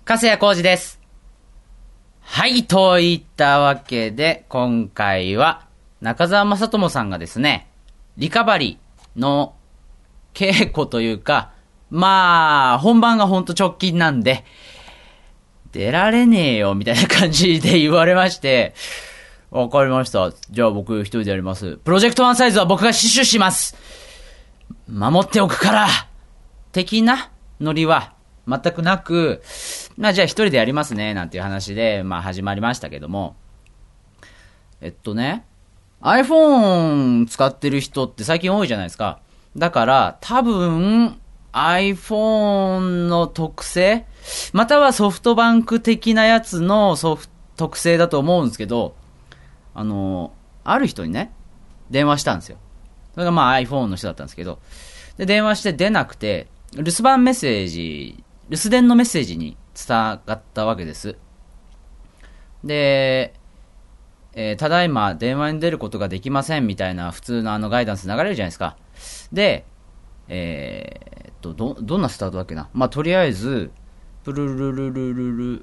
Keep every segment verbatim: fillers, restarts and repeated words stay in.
粕谷浩二です。はい、といったわけで、今回は中澤正智さんがですね、リカバリーの稽古というか、まあ、本番がほんと直近なんで、出られねえよ、みたいな感じで言われまして、わかりました。じゃあ僕一人でやります。プロジェクトワンサイズは僕が死守します。守っておくから的なノリは全くなく、まあじゃあ一人でやりますね、なんていう話で、まあ始まりましたけども。えっとね、iPhone 使ってる人って最近多いじゃないですか。だから多分 iPhone の特性、またはソフトバンク的なやつのソフト特性だと思うんですけど、あの、ある人にね、電話したんですよ。それがまあ iPhone の人だったんですけど、で、電話して出なくて、留守番メッセージ、留守電のメッセージに伝わったわけです。で、えー、ただいま電話に出ることができませんみたいな普通のあのガイダンス流れるじゃないですか。で、えー、っと、ど、どんなスタートだっけな。まあ、とりあえず、プルルルルルル、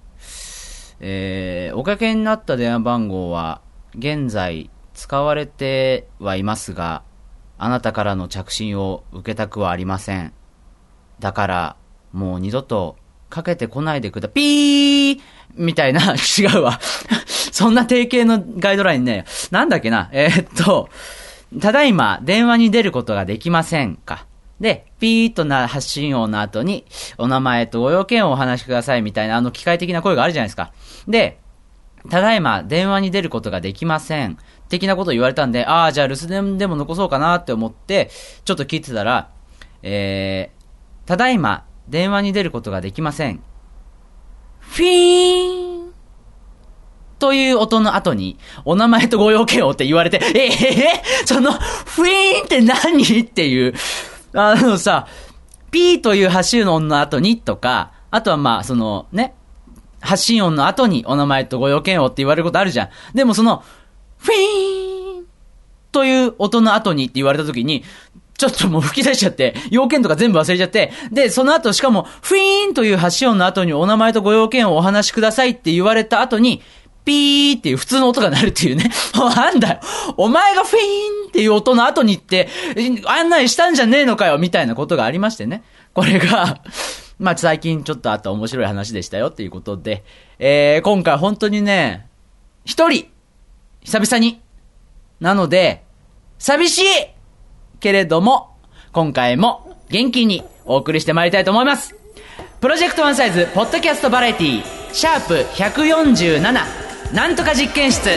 えー、おかけになった電話番号は現在使われてはいますが、あなたからの着信を受けたくはありません。だからもう二度とかけてこないでくだ、ピーみたいな、違うわそんな定型のガイドラインね、なんだっけな、えー、っとただいま電話に出ることができませんか。で、ピーッとな発信音の後に、お名前とご用件をお話しくださいみたいな、あの機械的な声があるじゃないですか。で、ただいま電話に出ることができません。的なことを言われたんで、ああ、じゃあ留守電でも残そうかなって思って、ちょっと聞いてたら、えー、ただいま電話に出ることができません。フィーンという音の後に、お名前とご用件をって言われて、ええー、その、フィーンって何っていう、あのさ、ピーという発信音の後にとか、あとはまあ、そのね、発信音の後にお名前とご用件をって言われることあるじゃん。でもその、フィーンという音の後にって言われた時に、ちょっともう吹き出しちゃって、要件とか全部忘れちゃって、で、その後しかも、フィーンという発信音の後にお名前とご用件をお話しくださいって言われた後に、ピーっていう普通の音が鳴るっていうね。なんだよ。お前がフィーンっていう音の後にって、案内したんじゃねえのかよみたいなことがありましてね。これが、まあ最近ちょっとあった面白い話でしたよっていうことで、えー、今回本当にね、一人、久々に。なので、寂しいけれども、今回も元気にお送りしてまいりたいと思います。プロジェクトワンサイズ、ポッドキャストバラエティー、シャープひゃくよんじゅうなな、なんとか実験室。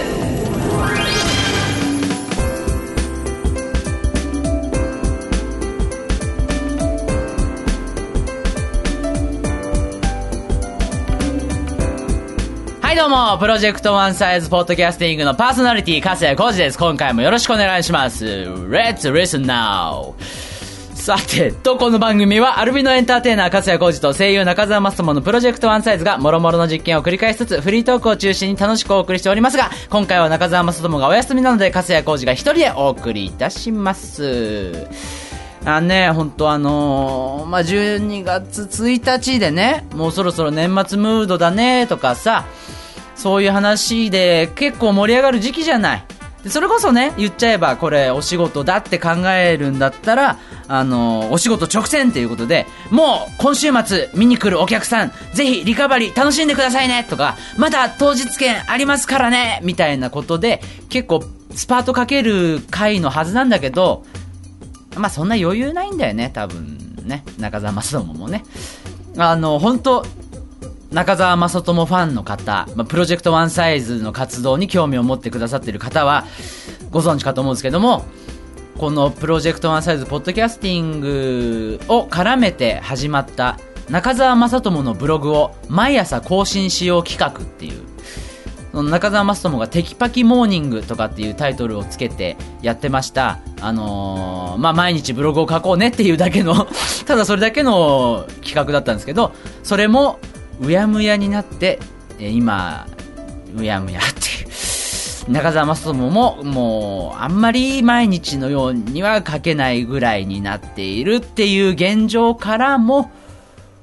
はいどうも、プロジェクトワンサイズポッドキャスティングのパーソナリティ、粕谷浩二です。今回もよろしくお願いします。Let's listen now。さてと、この番組はアルビノエンターテイナー粕谷浩二と声優中澤正智のプロジェクトワンサイズが諸々の実験を繰り返しつつフリートークを中心に楽しくお送りしておりますが、今回は中澤正智がお休みなので粕谷浩二が一人でお送りいたします。あのね、本当あのー、まあ、じゅうにがつついたちでね、もうそろそろ年末ムードだねとかさ、そういう話で結構盛り上がる時期じゃない。でそれこそね、言っちゃえばこれお仕事だって考えるんだったら、あのー、お仕事直線っていうことで、もう今週末見に来るお客さんぜひリカバリー楽しんでくださいねとか、まだ当日券ありますからねみたいなことで結構スパートかける回のはずなんだけど、まあそんな余裕ないんだよね、多分ね。中澤正智もね、あの本当中澤正智ファンの方、まあ、プロジェクトワンサイズの活動に興味を持ってくださっている方はご存知かと思うんですけども、このプロジェクトワンサイズポッドキャスティングを絡めて始まった中澤正智のブログを毎朝更新しよう企画っていう、その中澤正智がテキパキモーニングとかっていうタイトルをつけてやってました、あのー、まあ毎日ブログを書こうねっていうだけのただそれだけの企画だったんですけど、それもうやむやになって、え今うやむやっていう中澤正智ももうあんまり毎日のようには書けないぐらいになっているっていう現状からも、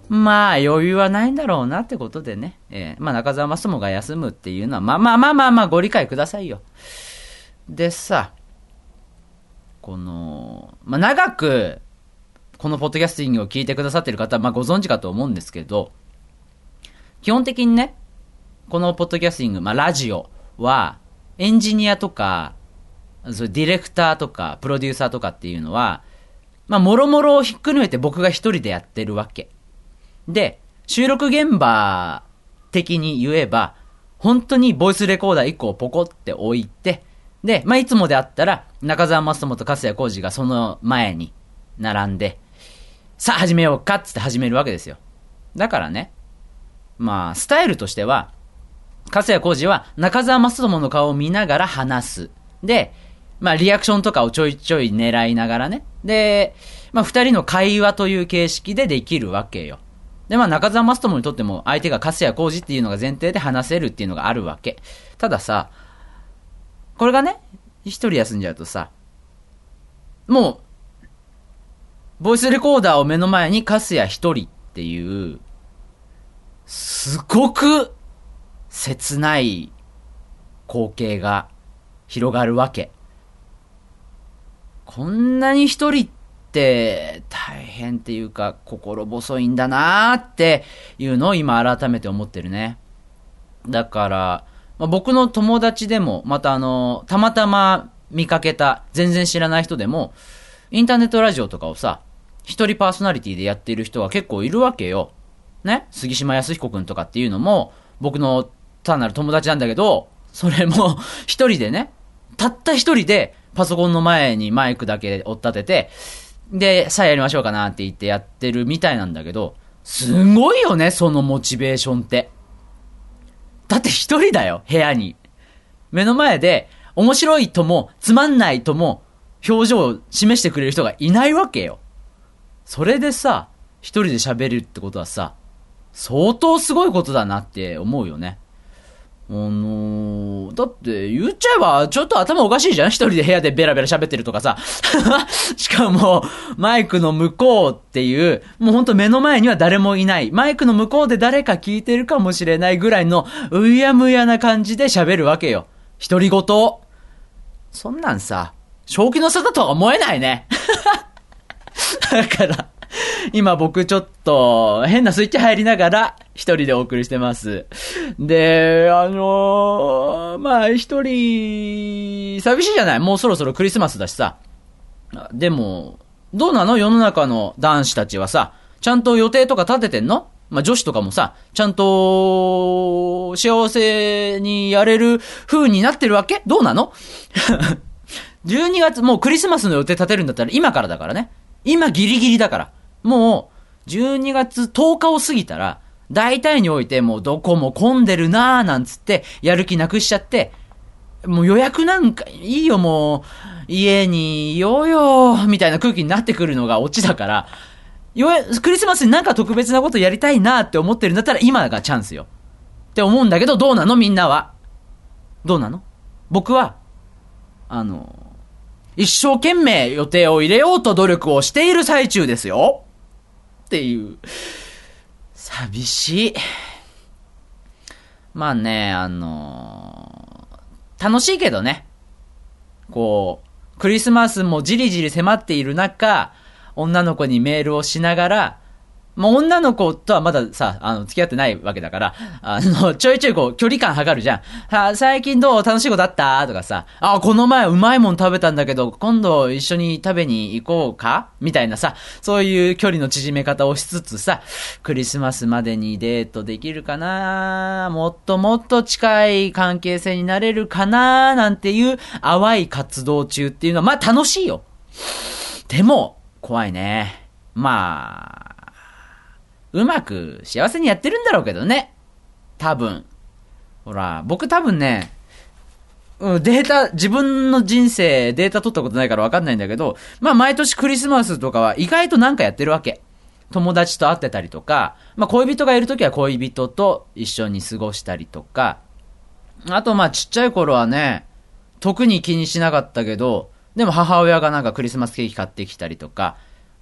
まあ余裕はないんだろうなってことでね、えー、まあ中澤マストモが休むっていうのはまあまあまあまあまあご理解くださいよ。でさ、この、まあ長くこのポッドキャスティングを聞いてくださってる方はまあご存知かと思うんですけど、基本的にね、このポッドキャスティング、まあラジオはエンジニアとかそれディレクターとかプロデューサーとかっていうのはまあもろもろをひっくるめて僕が一人でやってるわけで、収録現場的に言えば本当にボイスレコーダーいっこをポコって置いて、で、まあいつもであったら中澤マストモと粕谷浩二がその前に並んで、さあ始めようかっつって始めるわけですよ。だからね、まあスタイルとしては粕谷浩二は中澤マストモの顔を見ながら話す。で、まあリアクションとかをちょいちょい狙いながらね。で、まあ二人の会話という形式でできるわけよ。で、まあ中澤マストモにとっても相手が粕谷浩二っていうのが前提で話せるっていうのがあるわけ。たださ、これがね、一人休んじゃうとさ、もう、ボイスレコーダーを目の前に粕谷一人っていう、すごく切ない光景が広がるわけ。こんなに一人って大変っていうか心細いんだなーっていうのを今改めて思ってるね。だから、まあ、僕の友達でもまたあのたまたま見かけた全然知らない人でもインターネットラジオとかをさ一人パーソナリティでやっている人は結構いるわけよ。ね、杉島康彦くんとかっていうのも僕の単なる友達なんだけど、それも一人でね、たった一人でパソコンの前にマイクだけ追っ立てて、で、さあやりましょうかなって言ってやってるみたいなんだけど、すごいよね、そのモチベーションって。だって一人だよ、部屋に。目の前で、面白いとも、つまんないとも、表情を示してくれる人がいないわけよ。それでさ、一人で喋るってことはさ、相当すごいことだなって思うよね。あのー、だって言っちゃえばちょっと頭おかしいじゃん、一人で部屋でベラベラ喋ってるとかさしかもマイクの向こうっていう、もうほんと目の前には誰もいない、マイクの向こうで誰か聞いてるかもしれないぐらいのうやむやな感じで喋るわけよ、独り言。そんなんさ正気の沙汰とは思えないねだから今僕ちょっと変なスイッチ入りながら一人でお送りしてます。で、あのー、まあ一人寂しいじゃない、もうそろそろクリスマスだしさ。でもどうなの、世の中の男子たちはさ、ちゃんと予定とか立ててんの？まあ女子とかもさ、ちゃんと幸せにやれる風になってるわけ？どうなのじゅうにがつ、もうクリスマスの予定立てるんだったら今からだからね。今ギリギリだから。もうじゅうにがつとおかを過ぎたら大体においてもうどこも混んでるなーなんつってやる気なくしちゃって、もう予約なんかいいよ、もう家にいようよみたいな空気になってくるのがオチだから、よクリスマスになんか特別なことやりたいなって思ってるんだったら今がチャンスよって思うんだけど、どうなのみんなは。どうなの？僕はあの一生懸命予定を入れようと努力をしている最中ですよっていう。寂しい。まあね、あのー、楽しいけどね、こうクリスマスもじりじり迫っている中、女の子にメールをしながら、もう女の子とはまださ、あの付き合ってないわけだから、あのちょいちょいこう距離感測るじゃん。は、最近どう？楽しいことあった？とかさ、あ、この前うまいもん食べたんだけど今度一緒に食べに行こうかみたいなさ、そういう距離の縮め方をしつつさ、クリスマスまでにデートできるかな、もっともっと近い関係性になれるかななんていう淡い活動中っていうのはまあ楽しいよ。でも怖いね。まあうまく幸せにやってるんだろうけどね、多分。ほら僕多分ね、うん、データ、自分の人生データ取ったことないから分かんないんだけど、まあ毎年クリスマスとかは意外となんかやってるわけ。友達と会ってたりとか、まあ恋人がいるときは恋人と一緒に過ごしたりとか、あとまあちっちゃい頃はね特に気にしなかったけど、でも母親がなんかクリスマスケーキ買ってきたりとか、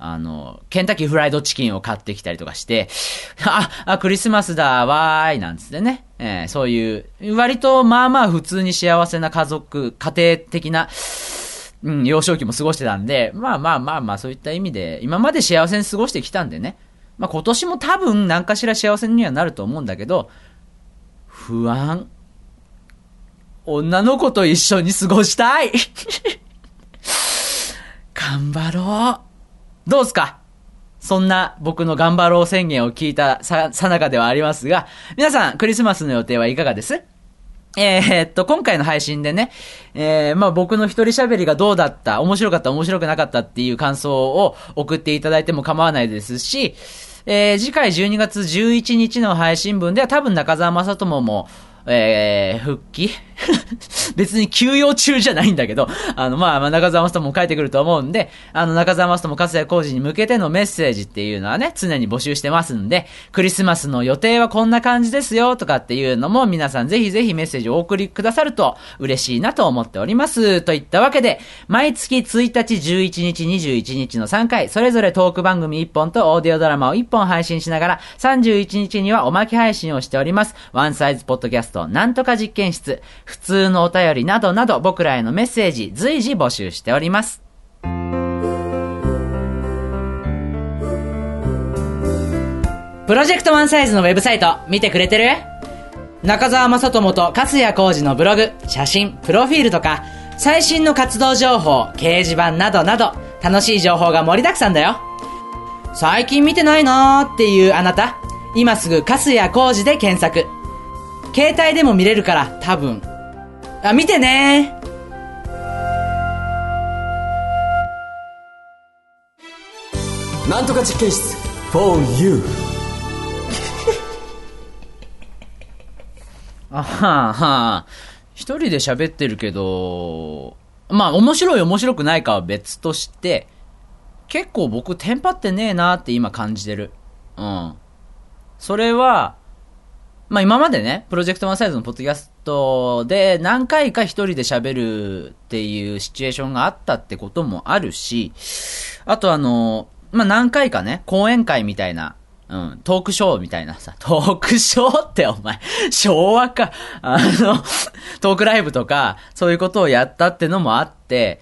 あの、ケンタッキーフライドチキンを買ってきたりとかして、あ、あ、クリスマスだ、わーい、なんつってね。えー、そういう、割とまあまあ普通に幸せな家族、家庭的な、うん、幼少期も過ごしてたんで、まあまあまあまあそういった意味で、今まで幸せに過ごしてきたんでね。まあ今年も多分何かしら幸せにはなると思うんだけど、不安。女の子と一緒に過ごしたい頑張ろう。どうすか？そんな僕の頑張ろう宣言を聞いたさ、さなかではありますが、皆さんクリスマスの予定はいかがです？えー、っと、今回の配信でね、えー、まあ僕の一人喋りがどうだった、面白かった、面白くなかったっていう感想を送っていただいても構わないですし、えー、次回じゅうにがつじゅういちにちの配信分では多分中澤正智も、えー、復帰別に休養中じゃないんだけど、あの、まあ、まあ、中澤正人も帰ってくると思うんで、あの、中澤正人も粕谷浩二に向けてのメッセージっていうのはね、常に募集してますんで、クリスマスの予定はこんな感じですよ、とかっていうのも皆さんぜひぜひメッセージをお送りくださると嬉しいなと思っております。といったわけで、毎月ついたち、じゅういちにち、にじゅういちにちのさんかい、それぞれトーク番組いっぽんとオーディオドラマをいっぽん配信しながら、さんじゅういちにちにはおまけ配信をしております。ワンサイズポッドキャストなんとか実験室、普通のお便りなどなど僕らへのメッセージ随時募集しております。プロジェクトワンサイズのウェブサイト見てくれてる？中澤正智と粕谷浩二のブログ、写真、プロフィールとか最新の活動情報、掲示板などなど楽しい情報が盛りだくさんだよ。最近見てないなーっていうあなた、今すぐ粕谷浩二で検索。携帯でも見れるから多分。あ、見てねー。なんとか実験室 for you あはは一人で喋ってるけど、まあ面白い面白くないかは別として、結構僕テンパってねえなって今感じてる。うん。それは、まあ今までね、プロジェクトワンサイズのポッドキャストで何回か一人で喋るっていうシチュエーションがあったってこともあるし、あとあの、まあ何回かね、講演会みたいな、うん、トークショーみたいなさ、トークショーってお前、昭和か、あの、トークライブとか、そういうことをやったってのもあって、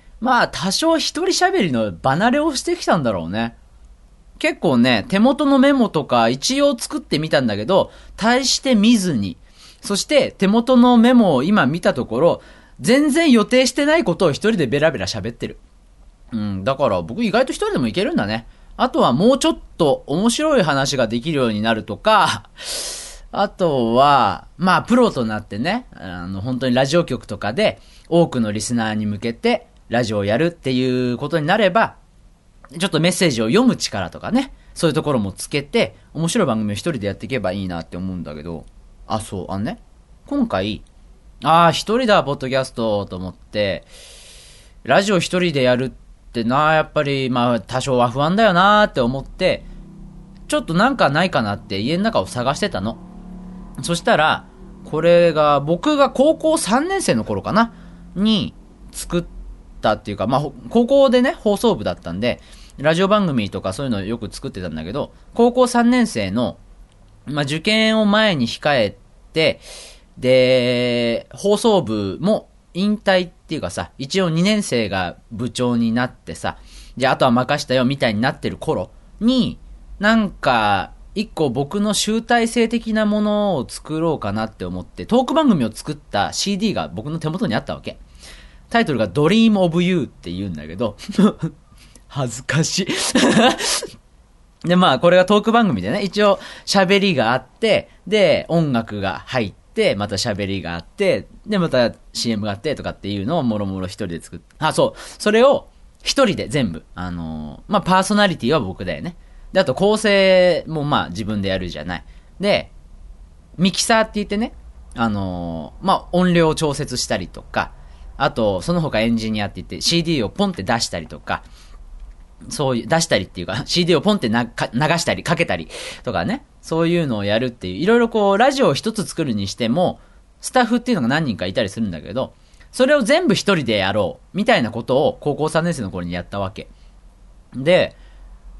まあ多少一人喋りの離れをしてきたんだろうね。結構ね、手元のメモとか一応作ってみたんだけど、大して見ずに。そして手元のメモを今見たところ、全然予定してないことを一人でベラベラ喋ってる。うん、だから僕意外と一人でもいけるんだね。あとはもうちょっと面白い話ができるようになるとか、あとは、まあプロとなってね、あの本当にラジオ局とかで多くのリスナーに向けてラジオをやるっていうことになれば、ちょっとメッセージを読む力とかね、そういうところもつけて、面白い番組を一人でやっていけばいいなって思うんだけど、あ、そう、あのね、今回、あー、一人だ、ポッドキャスト、と思って、ラジオ一人でやるってな、やっぱり、まあ、多少は不安だよなーって思って、ちょっとなんかないかなって家の中を探してたの。そしたら、これが、僕が高校さんねん生の頃かな、に作ったっていうか、まあ、高校でね、放送部だったんで、ラジオ番組とかそういうのをよく作ってたんだけど、高校さんねん生の、まあ、受験を前に控えて、で、放送部も引退っていうかさ、一応にねん生が部長になってさ、じゃああとは任したよみたいになってる頃に、なんか、一個僕の集大成的なものを作ろうかなって思って、トーク番組を作った シーディー が僕の手元にあったわけ。タイトルが Dream of You って言うんだけど、恥ずかしいで、まあ、これがトーク番組でね、一応、喋りがあって、で、音楽が入って、また喋りがあって、で、また シーエム があって、とかっていうのをもろもろ一人で作って、あ、そう、それを一人で全部、あのー、まあ、パーソナリティは僕だよね。で、あと構成もまあ、自分でやるじゃない。で、ミキサーって言ってね、あのー、まあ、音量を調節したりとか、あと、その他エンジニアって言って シーディー をポンって出したりとか、そういう、出したりっていうか、シーディー をポンってなか流したり、かけたりとかね、そういうのをやるっていう、いろいろこう、ラジオを一つ作るにしても、スタッフっていうのが何人かいたりするんだけど、それを全部一人でやろう、みたいなことを高校さんねん生の頃にやったわけ。で、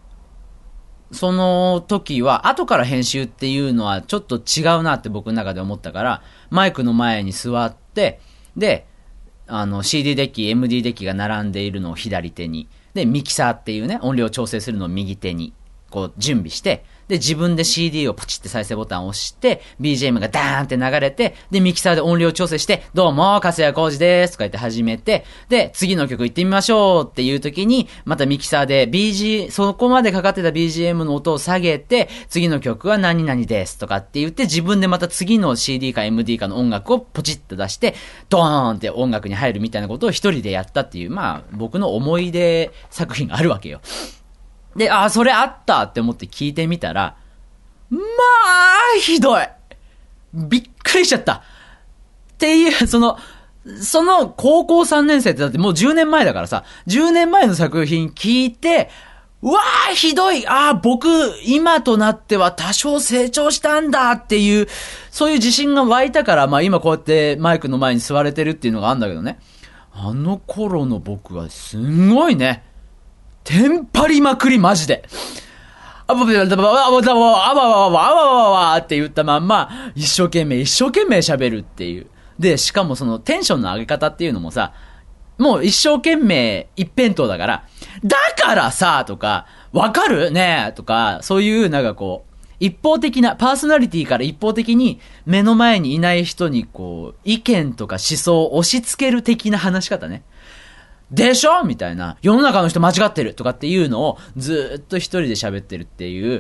その時は、後から編集っていうのはちょっと違うなって僕の中で思ったから、マイクの前に座って、で、あの シーディー デッキ、エムディー デッキが並んでいるのを左手に、で、ミキサーっていうね、音量調整するのを右手に、こう準備して、で、自分で シーディー をポチって再生ボタンを押して、ビージーエム がダーンって流れて、で、ミキサーで音量調整して、どうも、粕谷浩二ですとか言って始めて、で、次の曲行ってみましょうっていう時に、またミキサーで ビージー、そこまでかかってた ビージーエム の音を下げて、次の曲は何々ですとかって言って、自分でまた次の シーディー か エムディー かの音楽をポチッと出して、ドーンって音楽に入るみたいなことを一人でやったっていう、まあ、僕の思い出作品があるわけよ。で、ああ、それあったって思って聞いてみたら、まあ、ひどい。びっくりしちゃった。っていう、その、その高校さんねん生ってだってもうじゅうねんまえだからさ、じゅうねんまえの作品聞いて、うわーひどい、ああ、僕、今となっては多少成長したんだっていう、そういう自信が湧いたから、まあ今こうやってマイクの前に座れてるっていうのがあるんだけどね。あの頃の僕はすんごいね。テンパりまくりマジで。あばばばばばばばばばばばばって言ったまんま、一生懸命一生懸命喋るっていう。で、しかもそのテンションの上げ方っていうのもさ、もう一生懸命一辺倒だから、だからさとか、わかるねとか、そういうなんかこう、一方的な、パーソナリティから一方的に目の前にいない人にこう、意見とか思想を押し付ける的な話し方ね。でしょみたいな。世の中の人間違ってるとかっていうのをずーっと一人で喋ってるっていう、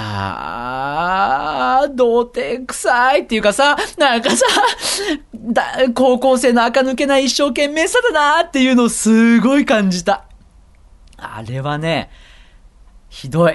あー、童貞臭いっていうかさ、なんかさ、だ高校生の垢抜けない一生懸命さだなーっていうのをすごい感じた。あれはね、ひどい。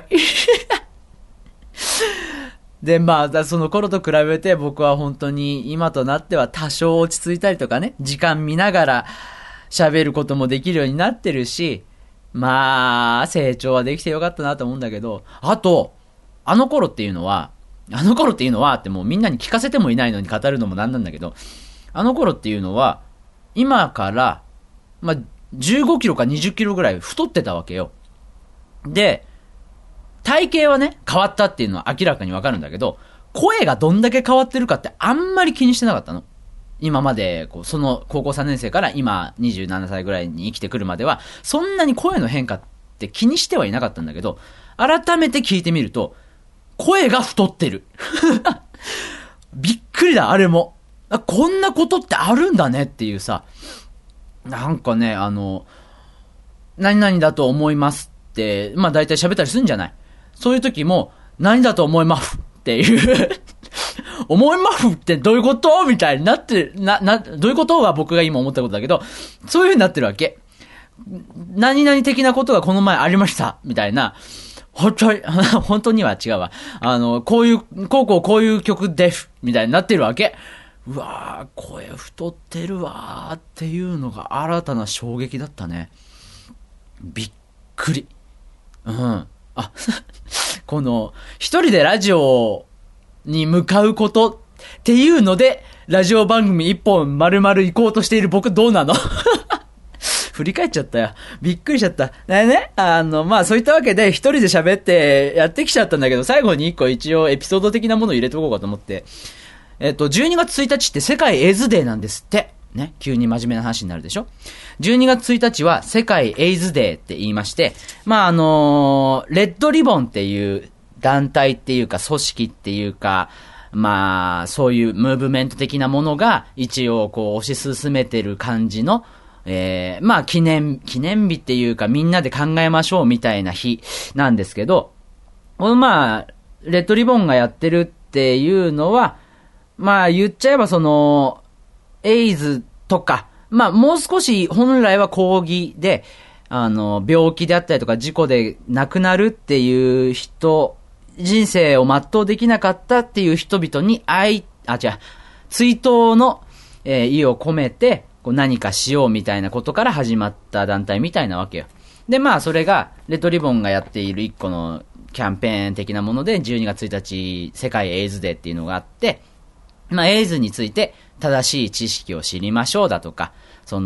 で、まあ、その頃と比べて僕は本当に今となっては多少落ち着いたりとかね、時間見ながら、喋ることもできるようになってるし、まあ、成長はできてよかったなと思うんだけど、あと、あの頃っていうのは、あの頃っていうのはってもうみんなに聞かせてもいないのに語るのもなんなんだけど、あの頃っていうのは、今から、まあ、じゅうごキロかにじゅっキロぐらい太ってたわけよ。で、体型はね、変わったっていうのは明らかにわかるんだけど、声がどんだけ変わってるかってあんまり気にしてなかったの。今までこうその高校さんねん生から今にじゅうななさいぐらいに生きてくるまではそんなに声の変化って気にしてはいなかったんだけど、改めて聞いてみると声が太ってるびっくりだ。あれもあこんなことってあるんだねっていうさ、なんかね、あの何々だと思いますってまあ大体喋ったりするんじゃない。そういう時も何だと思いますっていう思いますってどういうことみたいになってる、な、な、どういうことは僕が今思ったことだけど、そういう風になってるわけ。何々的なことがこの前ありました。みたいな。本当に、本当には違うわ。あの、こういう、こうこうこういう曲です。みたいになってるわけ。うわー、声太ってるわーっていうのが新たな衝撃だったね。びっくり。うん。あ、この、一人でラジオに向かうことっていうのでラジオ番組一本丸々行こうとしている僕どうなの振り返っちゃったよ。びっくりしちゃった。ねね、あのまあそういったわけで一人で喋ってやってきちゃったんだけど、最後に一個一応エピソード的なものを入れておこうかと思って、えっとじゅうにがつついたちって世界エイズデーなんですってね。急に真面目な話になるでしょ。じゅうにがつついたちは世界エイズデーって言いまして、まああのー、レッドリボンっていう団体っていうか組織っていうか、まあそういうムーブメント的なものが一応こう推し進めてる感じの、えー、まあ記念記念日っていうかみんなで考えましょうみたいな日なんですけど、まあレッドリボンがやってるっていうのは、まあ言っちゃえばそのエイズとか、まあもう少し本来は抗議で、あの病気であったりとか事故で亡くなるっていう人、人生を全うできなかったっていう人々に愛、あ、違う、追悼の、えー、意を込めてこう何かしようみたいなことから始まった団体みたいなわけよ。で、まあそれがレッドリボンがやっている一個のキャンペーン的なものでじゅうにがつついたち世界エイズデーっていうのがあって、まあエイズについて正しい知識を知りましょうだとか、そ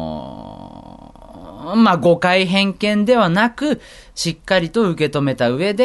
のまあ誤解偏見ではなくしっかりと受け止めた上で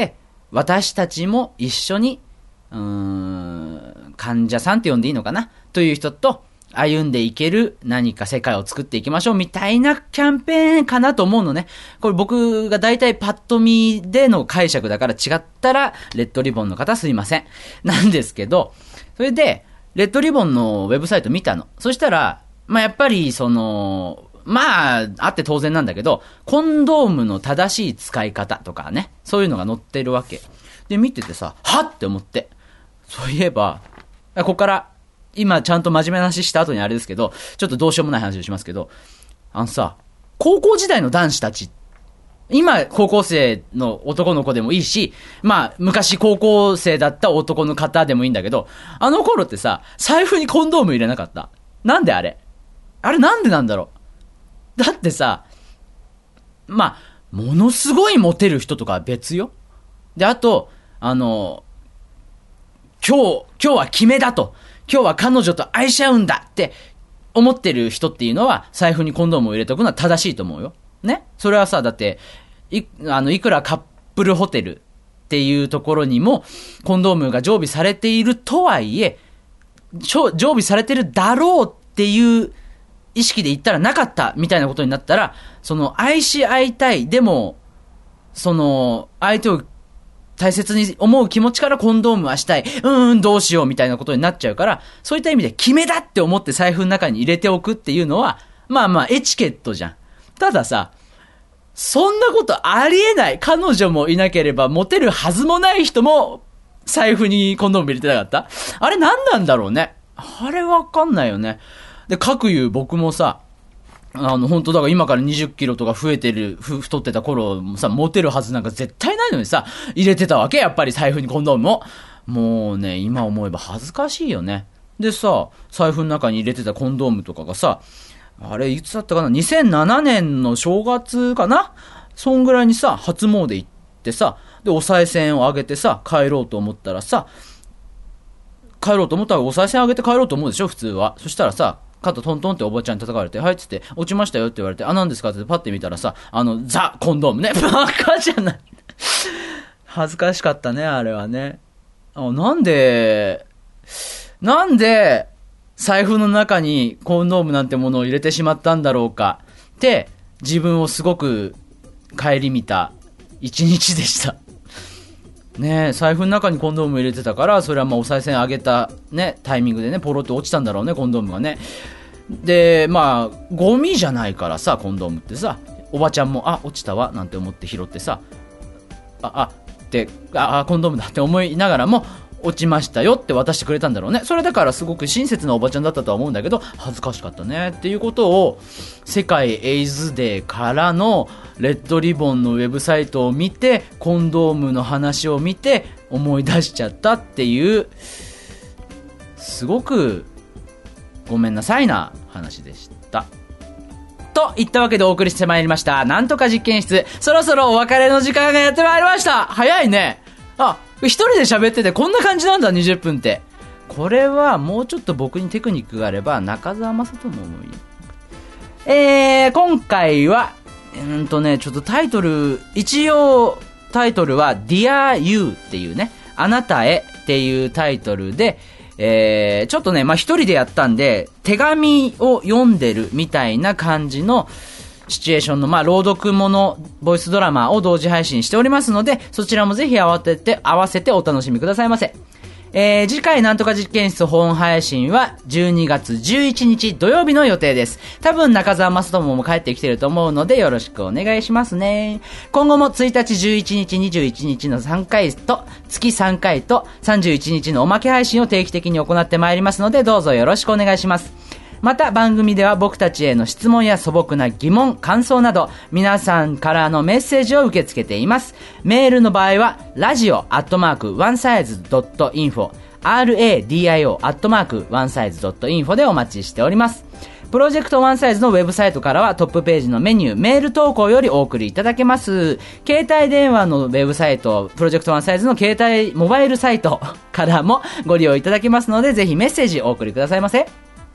私たちも一緒に、うーん、患者さんって呼んでいいのかなという人と歩んでいける何か世界を作っていきましょうみたいなキャンペーンかなと思うのね。これ僕が大体パッと見での解釈だから違ったらレッドリボンの方すいません。なんですけど、それでレッドリボンのウェブサイト見たの。そしたら、まあやっぱりその、まあ、あって当然なんだけど、コンドームの正しい使い方とかね、そういうのが載ってるわけ。で、見ててさ、はっって思って。そういえば、ここから、今ちゃんと真面目な話した後にあれですけど、ちょっとどうしようもない話をしますけど、あのさ、高校時代の男子たち、今高校生の男の子でもいいし、まあ昔高校生だった男の方でもいいんだけど、あの頃ってさ、財布にコンドーム入れなかった？なんであれ？あれなんでなんだろう？だってさ、まあ、ものすごいモテる人とかは別よ。で、あと、あの、今日、今日は決めだと。今日は彼女と愛し合うんだって思ってる人っていうのは財布にコンドームを入れておくのは正しいと思うよ。ね。それはさ、だって、い、あの、いくらカップルホテルっていうところにもコンドームが常備されているとはいえ、常備されてるだろうっていう意識で言ったらなかったみたいなことになったら、その愛し合いたい、でも、その、相手を大切に思う気持ちからコンドームはしたい。うーん、どうしようみたいなことになっちゃうから、そういった意味で決めだって思って財布の中に入れておくっていうのは、まあまあエチケットじゃん。たださ、そんなことありえない。彼女もいなければモテるはずもない人も財布にコンドーム入れてなかった？あれ何なんだろうね。あれわかんないよね。で、各言う僕もさ、あの、本当だから今からにじゅっキロとか増えてる、ふ太ってた頃もさ、モテるはずなんか絶対ないのにさ、入れてたわけやっぱり財布にコンドームを。もうね、今思えば恥ずかしいよね。でさ、財布の中に入れてたコンドームとかがさ、あれいつだったかな ?にせんなな 年の正月かな、そんぐらいにさ、初詣行ってさ、で、お賽銭をあげてさ、帰ろうと思ったらさ、帰ろうと思ったらお賽銭あげて帰ろうと思うでしょ普通は。そしたらさ、肩トントンっておばちゃんに叩かれて、はいっつって、落ちましたよって言われて、あ、何ですかってパッて見たらさ、あの、ザ・コンドームね。バカじゃない。恥ずかしかったね、あれはね。あ、なんで、なんで、財布の中にコンドームなんてものを入れてしまったんだろうかって、自分をすごく顧みた一日でした。ねえ、財布の中にコンドーム入れてたから、それはまあお賽銭あげたね、タイミングでね、ポロって落ちたんだろうね、コンドームがね。で、まあ、ゴミじゃないからさ、コンドームってさ、おばちゃんも、あ、落ちたわ、なんて思って拾ってさ、あ、あ、って、あ、コンドームだって思いながらも、落ちましたよって渡してくれたんだろうね。それだからすごく親切なおばちゃんだったとは思うんだけど、恥ずかしかったねっていうことを、世界エイズデーからのレッドリボンのウェブサイトを見て、コンドームの話を見て思い出しちゃったっていう、すごくごめんなさいな話でした。といったわけでお送りしてまいりました、なんとか実験室。そろそろお別れの時間がやってまいりました。早いね。あ、一人で喋っててこんな感じなんだ、にじゅっぷんって。これはもうちょっと僕にテクニックがあれば中澤まさとももいい。えー、今回はうんとねちょっとタイトル、一応タイトルは Dear You っていうね、あなたへっていうタイトルで、えー、ちょっとねまあ一人でやったんで手紙を読んでるみたいな感じのシチュエーションの、まあ、朗読もの、ボイスドラマを同時配信しておりますので、そちらもぜひ合わせて、合わせてお楽しみくださいませ。えー、次回なんとか実験室本配信はじゅうにがつじゅういちにち土曜日の予定です。多分中澤正智も帰ってきてると思うのでよろしくお願いしますね。今後もついたち、じゅういちにち、にじゅういちにちのさんかいと、月さんかいとさんじゅういちにちのおまけ配信を定期的に行ってまいりますので、どうぞよろしくお願いします。また番組では僕たちへの質問や素朴な疑問、感想など皆さんからのメッセージを受け付けています。メールの場合はラジオアットマークワンサイズドットインフォ ラディオ アットマークワンサイズドットインフォでお待ちしております。プロジェクトワンサイズのウェブサイトからはトップページのメニュー、メール投稿よりお送りいただけます。携帯電話のウェブサイト、プロジェクトワンサイズの携帯モバイルサイトからもご利用いただけますので、ぜひメッセージお送りくださいませ。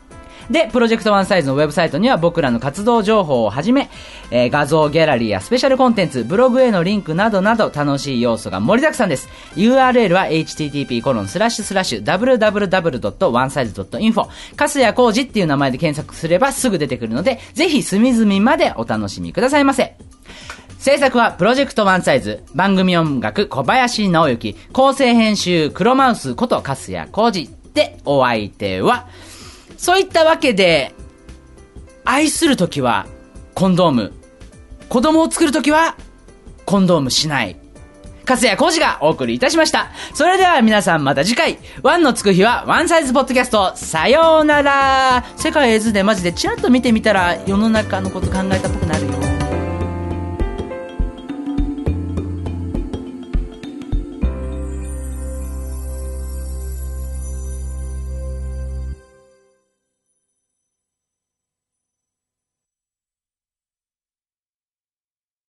で、プロジェクトワンサイズのウェブサイトには僕らの活動情報をはじめ、えー、画像ギャラリーやスペシャルコンテンツ、ブログへのリンクなどなど楽しい要素が盛りだくさんです。ユーアールエル は エイチティーティーピーコロンスラッシュスラッシュダブリューダブリューダブリュードットワンサイズドットインフォ かすやこうじっていう名前で検索すればすぐ出てくるので、ぜひ隅々までお楽しみくださいませ。制作はプロジェクトワンサイズ、番組音楽小林直之、構成編集黒マウスことかすやこうじで、お相手はそういったわけで、愛するときはコンドーム、子供を作るときはコンドームしない、かすやこうじがお送りいたしました。それでは皆さんまた次回、ワンのつく日はワンサイズポッドキャスト、さようなら。世界絵図でマジでチラッと見てみたら世の中のこと考えたっぽくなるよ。